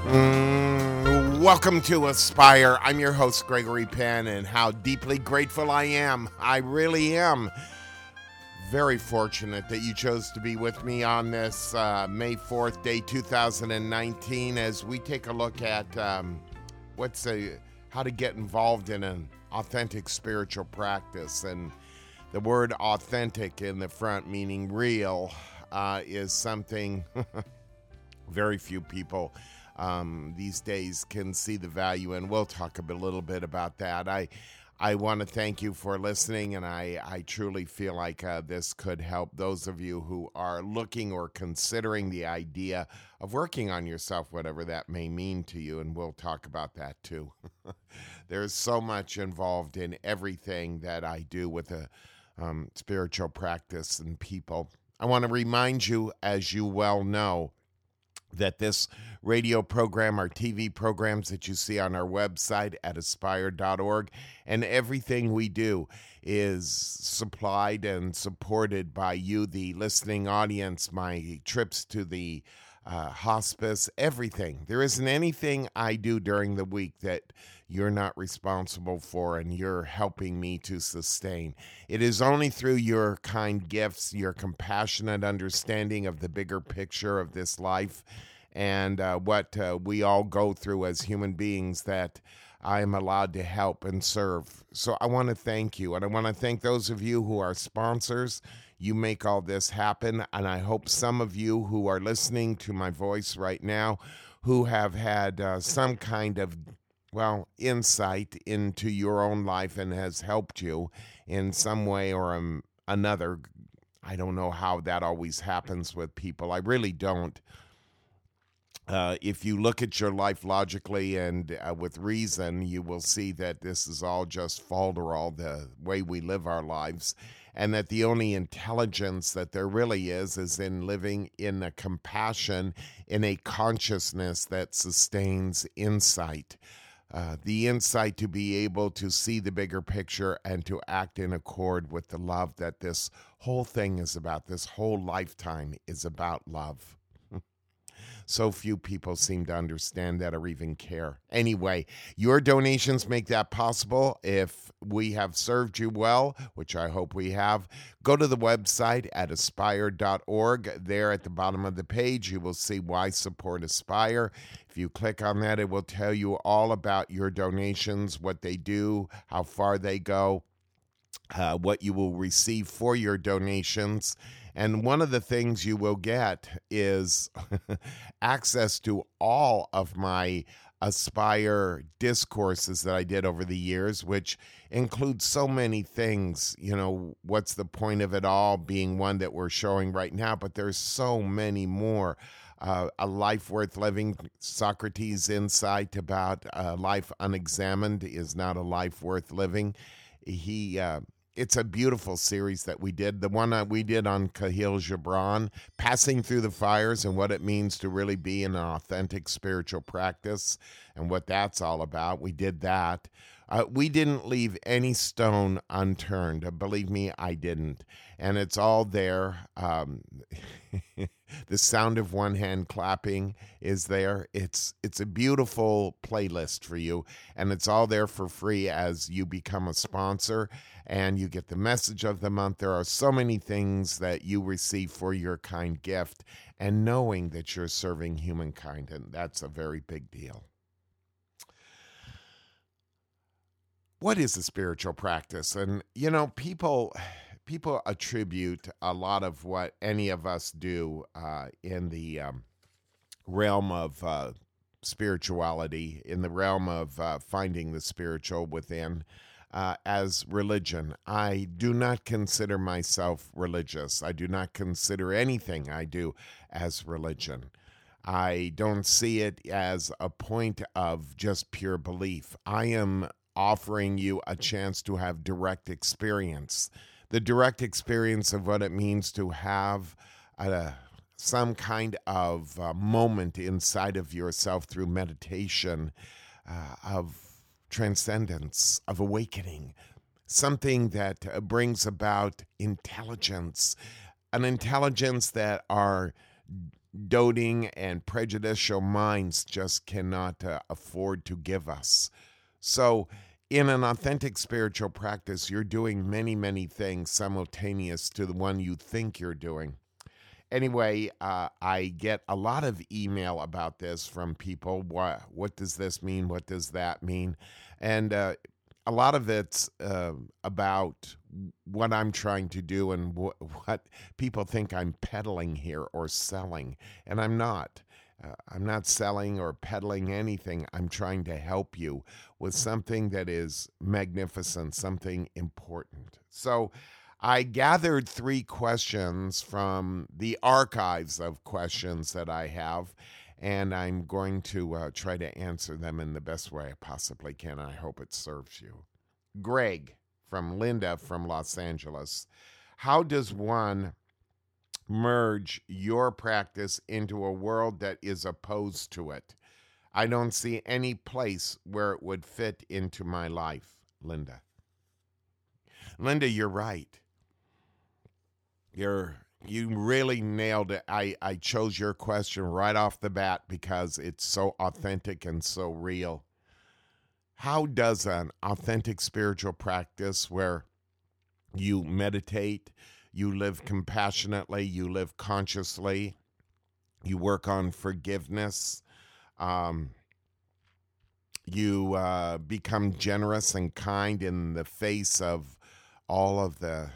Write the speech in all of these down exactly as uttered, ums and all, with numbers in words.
Mm, welcome to Aspire. I'm your host, Gregory Penn, and how deeply grateful I am. I really am very fortunate that you chose to be with me on this uh, May fourth, day two thousand nineteen, as we take a look at um, what's a, how to get involved in an authentic spiritual practice. And the word authentic in the front, meaning real, uh, is something very few people Um, these days can see the value, and we'll talk a bit, little bit about that. I I want to thank you for listening, and I, I truly feel like uh, this could help those of you who are looking or considering the idea of working on yourself, whatever that may mean to you, and we'll talk about that too. There's so much involved in everything that I do with a um, spiritual practice and people. I want to remind you, as you well know, that this radio program, our T V programs that you see on our website at aspire dot org, and everything we do is supplied and supported by you, the listening audience, my trips to the uh, hospice, everything. There isn't anything I do during the week that you're not responsible for and you're helping me to sustain. It is only through your kind gifts, your compassionate understanding of the bigger picture of this life and uh, what uh, we all go through as human beings that I am allowed to help and serve. So I want to thank you, and I want to thank those of you who are sponsors. You make all this happen, and I hope some of you who are listening to my voice right now who have had uh, some kind of, well, insight into your own life and has helped you in some way or um, another. I don't know how that always happens with people. I really don't. Uh, if you look at your life logically and uh, with reason, you will see that this is all just falderall, the way we live our lives, and that the only intelligence that there really is is in living in a compassion, in a consciousness that sustains insight. Uh, the insight to be able to see the bigger picture and to act in accord with the love that this whole thing is about. This whole lifetime is about love. So few people seem to understand that or even care. Anyway, your donations make that possible. If we have served you well, which I hope we have, go to the website at aspire dot org. There at the bottom of the page, you will see why support Aspire. If you click on that, it will tell you all about your donations, what they do, how far they go, uh, what you will receive for your donations. And one of the things you will get is access to all of my Aspire discourses that I did over the years, which includes so many things. You know, what's the point of it all being one that we're showing right now, but there's so many more. Uh, a life worth living, Socrates' insight about uh, life unexamined is not a life worth living. He... Uh, It's a beautiful series that we did. The one that we did on Kahlil Gibran, Passing Through the Fires, and what it means to really be in an authentic spiritual practice and what that's all about. We did that. Uh, we didn't leave any stone unturned. Believe me, I didn't. And it's all there. Um, the sound of one hand clapping is there. It's it's a beautiful playlist for you, and it's all there for free as you become a sponsor, and you get the message of the month. There are so many things that you receive for your kind gift, and knowing that you're serving humankind, and that's a very big deal. What is a spiritual practice? And, you know, people people attribute a lot of what any of us do uh, in the um, realm of uh, spirituality, in the realm of uh, finding the spiritual within, uh, as religion. I do not consider myself religious. I do not consider anything I do as religion. I don't see it as a point of just pure belief. I am offering you a chance to have direct experience, the direct experience of what it means to have a, some kind of uh, moment inside of yourself through meditation, uh, of transcendence, of awakening, something that uh, brings about intelligence, an intelligence that our doting and prejudicial minds just cannot uh, afford to give us. So in an authentic spiritual practice, you're doing many, many things simultaneous to the one you think you're doing. Anyway, uh, I get a lot of email about this from people. What, what does this mean? What does that mean? And uh, a lot of it's uh, about what I'm trying to do and wh- what people think I'm peddling here or selling. And I'm not. Uh, I'm not selling or peddling anything. I'm trying to help you with something that is magnificent, something important. So I gathered three questions from the archives of questions that I have, and I'm going to uh, try to answer them in the best way I possibly can. I hope it serves you. Greg from Linda from Los Angeles. How does one merge your practice into a world that is opposed to it? I don't see any place where it would fit into my life, Linda. Linda, you're right. You're you really nailed it. I, I chose your question right off the bat because it's so authentic and so real. How does an authentic spiritual practice where you meditate, you live compassionately, you live consciously, you work on forgiveness, um, you uh, become generous and kind in the face of all of the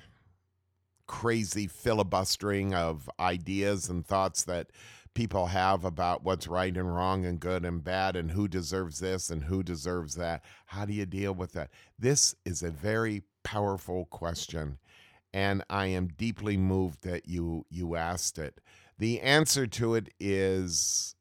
crazy filibustering of ideas and thoughts that people have about what's right and wrong and good and bad and who deserves this and who deserves that. How do you deal with that? This is a very powerful question, and I am deeply moved that you you asked it. The answer to it is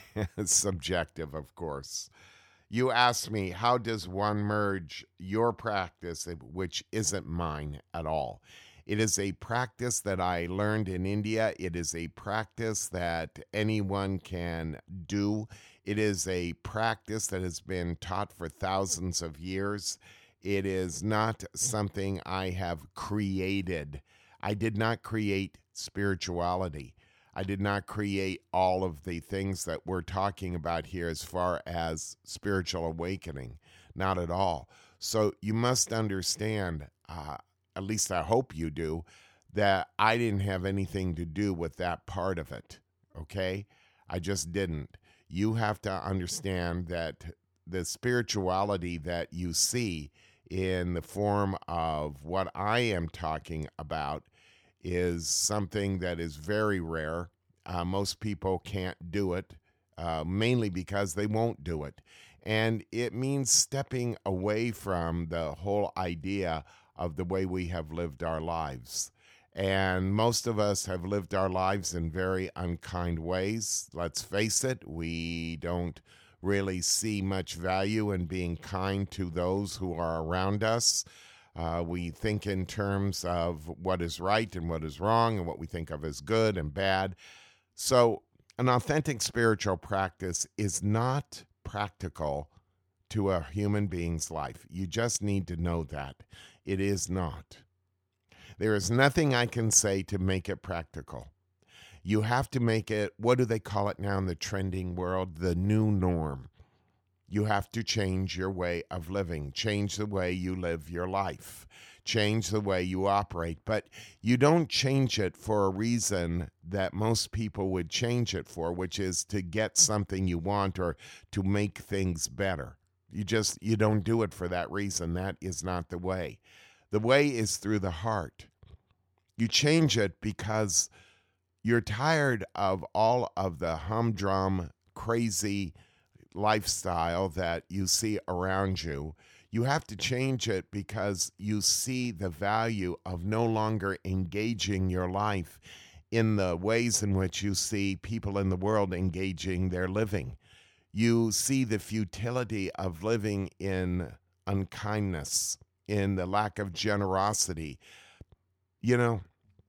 subjective, of course. You asked me, how does one merge your practice, which isn't mine at all? It is a practice that I learned in India. It is a practice that anyone can do. It is a practice that has been taught for thousands of years. It is not something I have created. I did not create spirituality. I did not create all of the things that we're talking about here as far as spiritual awakening. Not at all. So you must understand, uh, at least I hope you do, that I didn't have anything to do with that part of it, okay? I just didn't. You have to understand that the spirituality that you see in the form of what I am talking about is something that is very rare. Uh, most people can't do it, uh, mainly because they won't do it. And it means stepping away from the whole idea of the way we have lived our lives. And most of us have lived our lives in very unkind ways. Let's face it, we don't really see much value in being kind to those who are around us. Uh, we think in terms of what is right and what is wrong and what we think of as good and bad. So an authentic spiritual practice is not practical to a human being's life. You just need to know that. It is not. There is nothing I can say to make it practical. You have to make it, what do they call it now in the trending world? The new norm. You have to change your way of living, change the way you live your life, change the way you operate. But you don't change it for a reason that most people would change it for, which is to get something you want or to make things better. You just, you don't do it for that reason. That is not the way. The way is through the heart. You change it because you're tired of all of the humdrum, crazy lifestyle that you see around you. You have to change it because you see the value of no longer engaging your life in the ways in which you see people in the world engaging their living. You see the futility of living in unkindness, in the lack of generosity. You know,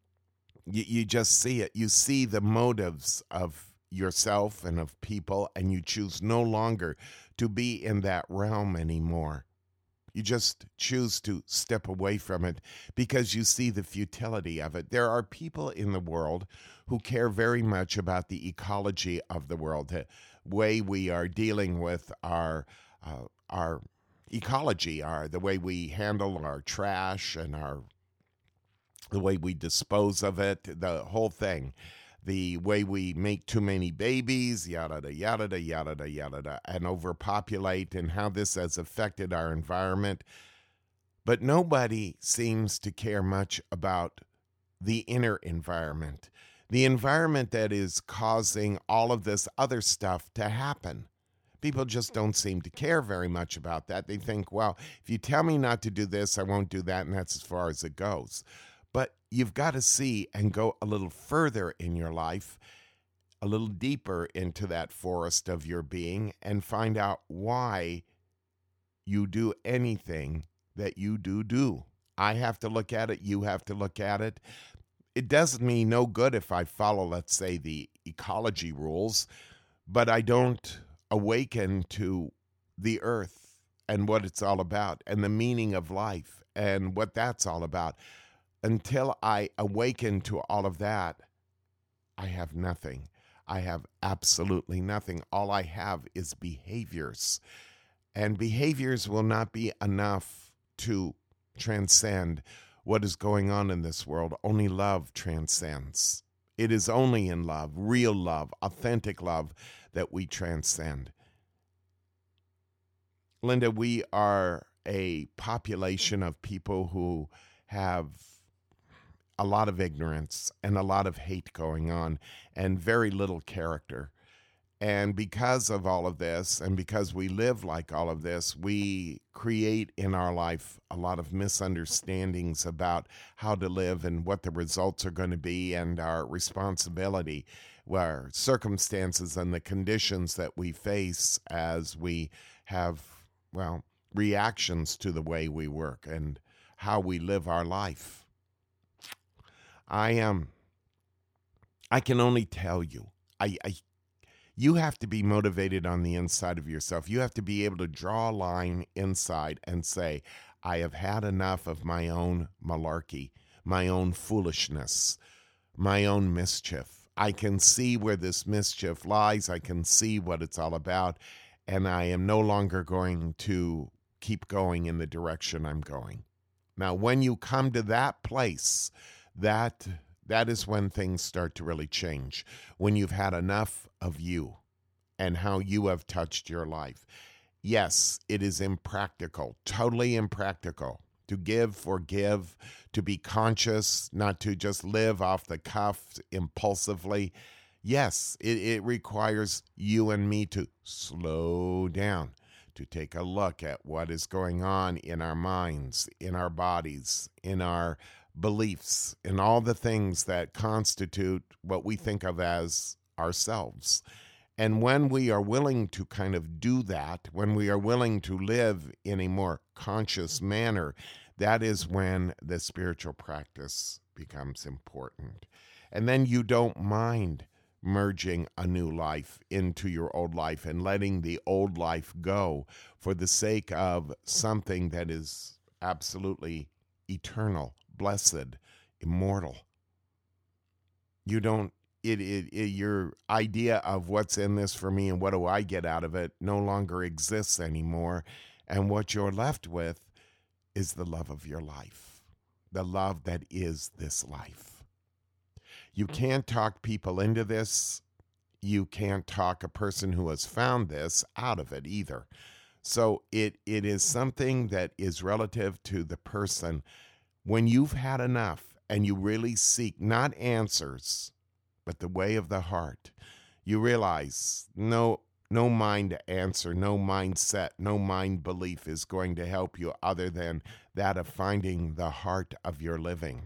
you, you just see it. You see the motives of yourself and of people, and you choose no longer to be in that realm anymore. You just choose to step away from it because you see the futility of it. There are people in the world who care very much about the ecology of the world, the way we are dealing with our uh, our ecology, our the way we handle our trash and our the way we dispose of it, the whole thing. The way we make too many babies, yada, yada, yada, yada, yada, and overpopulate, and how this has affected our environment. But nobody seems to care much about the inner environment, the environment that is causing all of this other stuff to happen. People just don't seem to care very much about that. They think, well, if you tell me not to do this, I won't do that, and that's as far as it goes. But you've got to see and go a little further in your life, a little deeper into that forest of your being, and find out why you do anything that you do do. I have to look at it. You have to look at it. It does me no good if I follow, let's say, the ecology rules, but I don't awaken to the earth and what it's all about and the meaning of life and what that's all about. Until I awaken to all of that, I have nothing. I have absolutely nothing. All I have is behaviors. And behaviors will not be enough to transcend what is going on in this world. Only love transcends. It is only in love, real love, authentic love, that we transcend. Linda, we are a population of people who have a lot of ignorance and a lot of hate going on and very little character. And because of all of this, and because we live like all of this, we create in our life a lot of misunderstandings about how to live and what the results are going to be and our responsibility, our circumstances and the conditions that we face as we have, well, reactions to the way we work and how we live our life. I am. Um, I can only tell you, I, I, you have to be motivated on the inside of yourself. You have to be able to draw a line inside and say, I have had enough of my own malarkey, my own foolishness, my own mischief. I can see where this mischief lies. I can see what it's all about, and I am no longer going to keep going in the direction I'm going. Now, when you come to that place, That that is when things start to really change, when you've had enough of you and how you have touched your life. Yes, it is impractical, totally impractical to give, forgive, to be conscious, not to just live off the cuff impulsively. Yes, it, it requires you and me to slow down, to take a look at what is going on in our minds, in our bodies, in our beliefs, in all the things that constitute what we think of as ourselves. And when we are willing to kind of do that, when we are willing to live in a more conscious manner, that is when the spiritual practice becomes important. And then you don't mind merging a new life into your old life and letting the old life go for the sake of something that is absolutely eternal, blessed, immortal. You don't, it, it, it, your idea of what's in this for me and what do I get out of it no longer exists anymore. And what you're left with is the love of your life, the love that is this life. You can't talk people into this. You can't talk a person who has found this out of it either. So it it is something that is relative to the person. When you've had enough and you really seek not answers, but the way of the heart, you realize no no mind answer, no mindset, no mind belief is going to help you other than that of finding the heart of your living.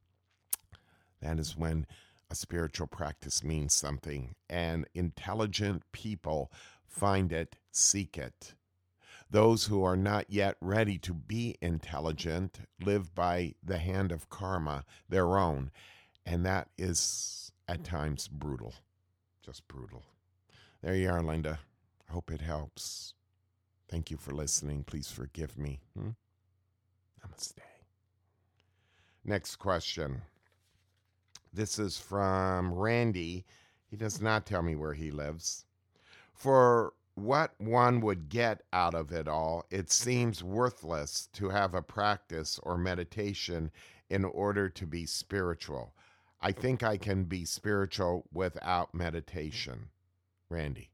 That is when a spiritual practice means something, and intelligent people find it, seek it. Those who are not yet ready to be intelligent live by the hand of karma, their own, and that is at times brutal, just brutal. There you are, Linda. I hope it helps. Thank you for listening. Please forgive me. Hmm? Namaste. Next question. This is from Randy. He does not tell me where he lives. For what one would get out of it all, it seems worthless to have a practice or meditation in order to be spiritual. I think I can be spiritual without meditation. Randy.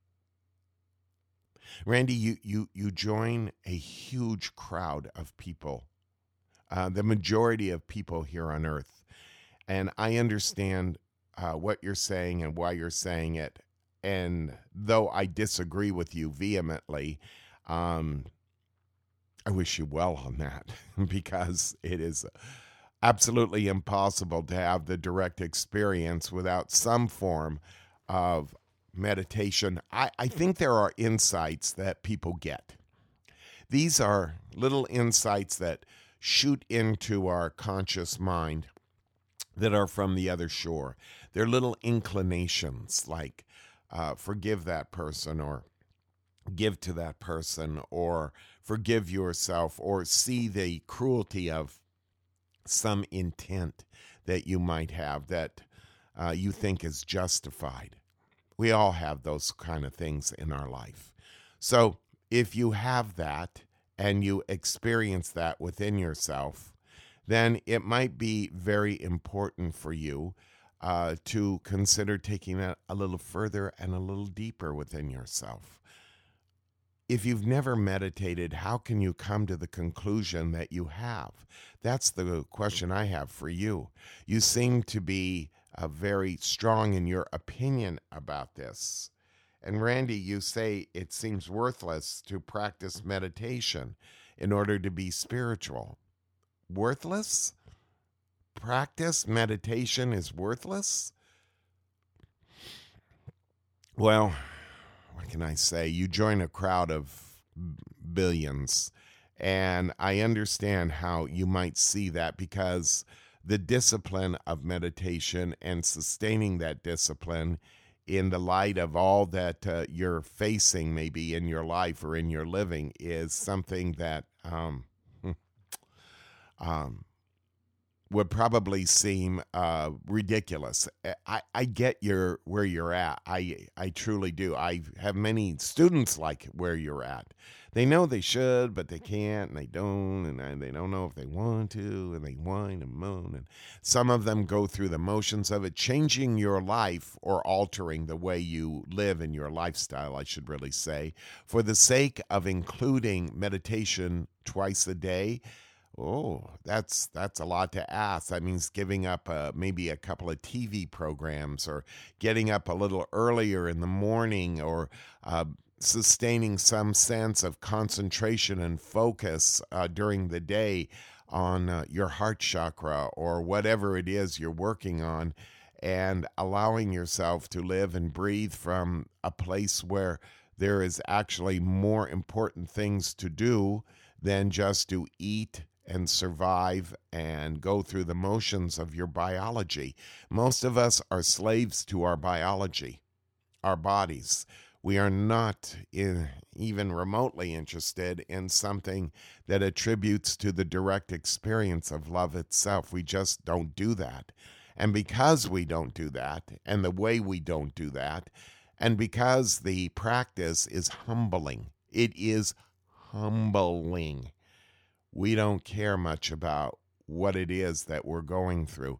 Randy, you, you, you join a huge crowd of people, uh, the majority of people here on earth. And I understand uh, what you're saying and why you're saying it. And though I disagree with you vehemently, um, I wish you well on that because it is absolutely impossible to have the direct experience without some form of meditation. I, I think there are insights that people get. These are little insights that shoot into our conscious mind that are from the other shore. They're little inclinations like uh, forgive that person, or give to that person, or forgive yourself, or see the cruelty of some intent that you might have that uh, you think is justified. We all have those kind of things in our life. So if you have that and you experience that within yourself, then it might be very important for you uh, to consider taking it a little further and a little deeper within yourself. If you've never meditated, how can you come to the conclusion that you have? That's the question I have for you. You seem to be uh, very strong in your opinion about this. And Randy, you say it seems worthless to practice meditation in order to be spiritual. Worthless? Practice meditation is worthless? Well, what can I say? You join a crowd of billions, and I understand how you might see that, because the discipline of meditation and sustaining that discipline in the light of all that uh, you're facing maybe in your life or in your living is something that um, um, would probably seem uh, ridiculous. I, I get your where you're at. I I truly do. I have many students like where you're at. They know they should, but they can't, and they don't, and they don't know if they want to, and they whine and moan. And some of them go through the motions of it, changing your life or altering the way you live in your lifestyle, I should really say, for the sake of including meditation twice a day. Oh, that's that's a lot to ask. That means giving up uh, maybe a couple of T V programs, or getting up a little earlier in the morning, or uh, sustaining some sense of concentration and focus uh, during the day on uh, your heart chakra or whatever it is you're working on, and allowing yourself to live and breathe from a place where there is actually more important things to do than just to eat and survive and go through the motions of your biology. Most of us are slaves to our biology, our bodies. We are not in, even remotely interested in something that attributes to the direct experience of love itself. We just don't do that. And because we don't do that, and the way we don't do that, and because the practice is humbling, it is humbling. We don't care much about what it is that we're going through.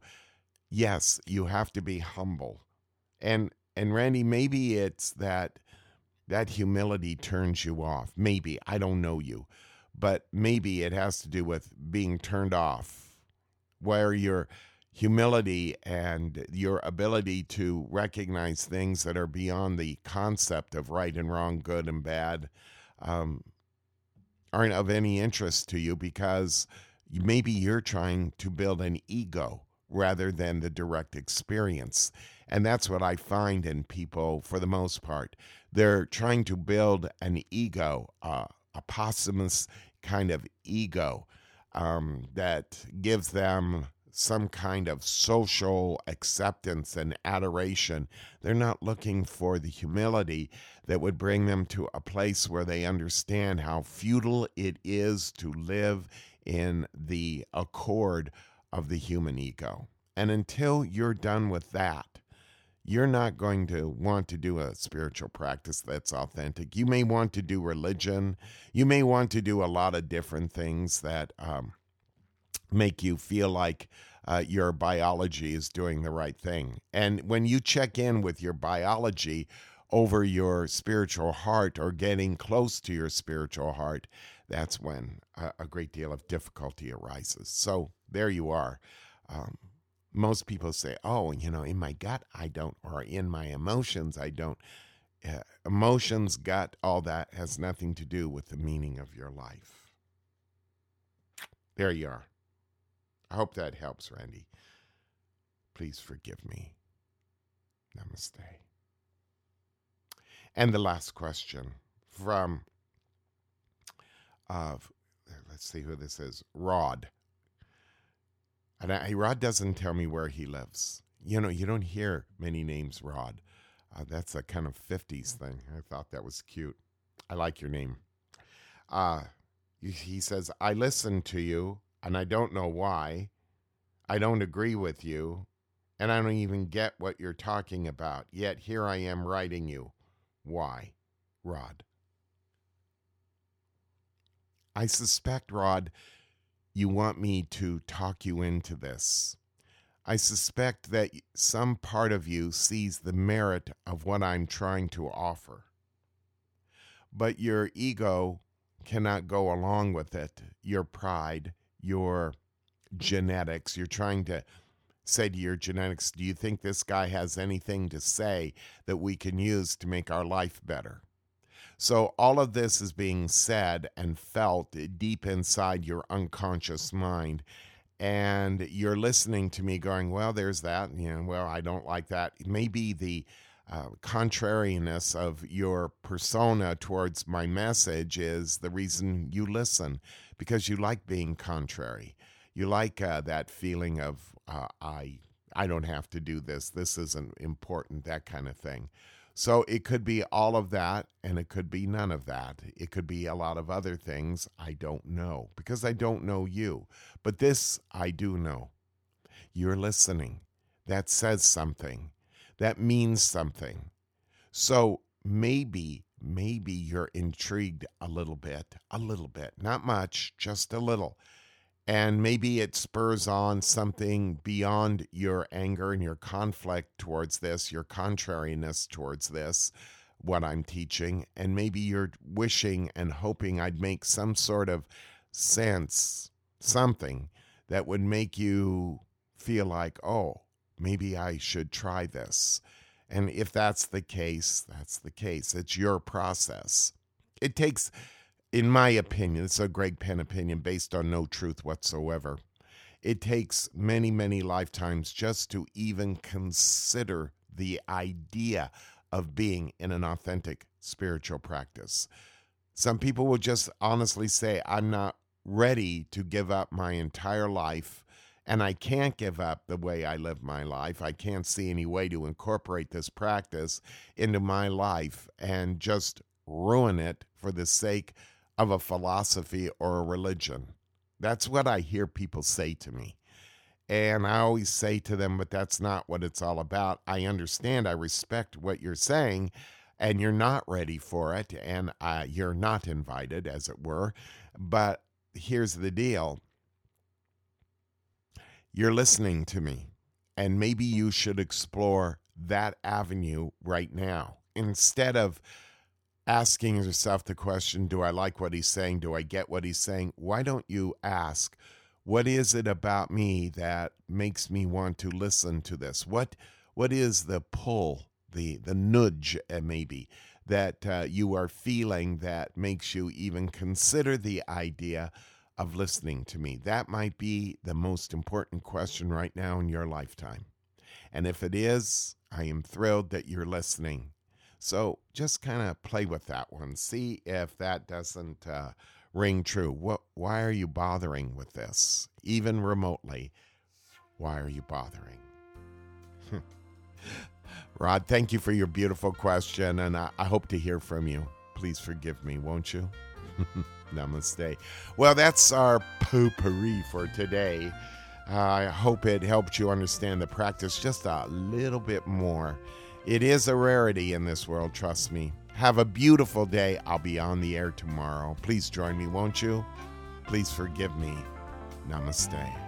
Yes, you have to be humble. And and Randy, maybe it's that that humility turns you off. Maybe, I don't know you, but maybe it has to do with being turned off, where your humility and your ability to recognize things that are beyond the concept of right and wrong, good and bad, um, aren't of any interest to you, because maybe you're trying to build an ego rather than the direct experience. And that's what I find in people for the most part. They're trying to build an ego, uh, a posthumous kind of ego um, that gives them some kind of social acceptance and adoration. They're not looking for the humility that would bring them to a place where they understand how futile it is to live in the accord of the human ego. And until you're done with that, you're not going to want to do a spiritual practice that's authentic. You may want to do religion. You may want to do a lot of different things that um, make you feel like uh, your biology is doing the right thing. And when you check in with your biology over your spiritual heart or getting close to your spiritual heart, that's when a, a great deal of difficulty arises. So there you are. Um, Most people say, oh, you know, in my gut, I don't, or in my emotions, I don't. Uh, emotions, gut, all that has nothing to do with the meaning of your life. There you are. I hope that helps, Randy. Please forgive me. Namaste. And the last question from, uh, let's see who this is, Rod. And I, Rod doesn't tell me where he lives. You know, you don't hear many names Rod. Uh, that's a kind of fifties thing. I thought that was cute. I like your name. Uh, he says, I listen to you, and I don't know why. I don't agree with you, and I don't even get what you're talking about. Yet here I am writing you. Why? Rod. I suspect, Rod, you want me to talk you into this. I suspect that some part of you sees the merit of what I'm trying to offer. But your ego cannot go along with it. Your pride, your genetics. You're trying to say to your genetics, do you think this guy has anything to say that we can use to make our life better? So all of this is being said and felt deep inside your unconscious mind. And you're listening to me going, well, there's that. You know, well, I don't like that. Maybe the uh, contrariness of your persona towards my message is the reason you listen, because you like being contrary. You like uh, that feeling of, uh, I, I don't have to do this. This isn't important, that kind of thing. So it could be all of that, and it could be none of that. It could be a lot of other things I don't know, because I don't know you. But this I do know. You're listening. That says something. That means something. So maybe, maybe you're intrigued a little bit, a little bit, not much, just a little. And maybe it spurs on something beyond your anger and your conflict towards this, your contrariness towards this, what I'm teaching. And maybe you're wishing and hoping I'd make some sort of sense, something that would make you feel like, oh, maybe I should try this. And if that's the case, that's the case. It's your process. It takes... In my opinion, it's a Greg Penn opinion based on no truth whatsoever. It takes many, many lifetimes just to even consider the idea of being in an authentic spiritual practice. Some people will just honestly say, I'm not ready to give up my entire life, and I can't give up the way I live my life. I can't see any way to incorporate this practice into my life and just ruin it for the sake of a philosophy or a religion. That's what I hear people say to me. And I always say to them, but that's not what it's all about. I understand, I respect what you're saying, and you're not ready for it, and uh, you're not invited, as it were. But here's the deal. You're listening to me, and maybe you should explore that avenue right now. Instead of asking yourself the question, do I like what he's saying? Do I get what he's saying? Why don't you ask, what is it about me that makes me want to listen to this? What What is the pull, the, the nudge, uh, maybe, that uh, you are feeling that makes you even consider the idea of listening to me? That might be the most important question right now in your lifetime. And if it is, I am thrilled that you're listening. So just kind of play with that one. See if that doesn't uh, ring true. What? Why are you bothering with this, even remotely? Why are you bothering? Rod, thank you for your beautiful question, and I, I hope to hear from you. Please forgive me, won't you? Namaste. Well, that's our potpourri for today. Uh, I hope it helped you understand the practice just a little bit more. It is a rarity in this world, trust me. Have a beautiful day. I'll be on the air tomorrow. Please join me, won't you? Please forgive me. Namaste.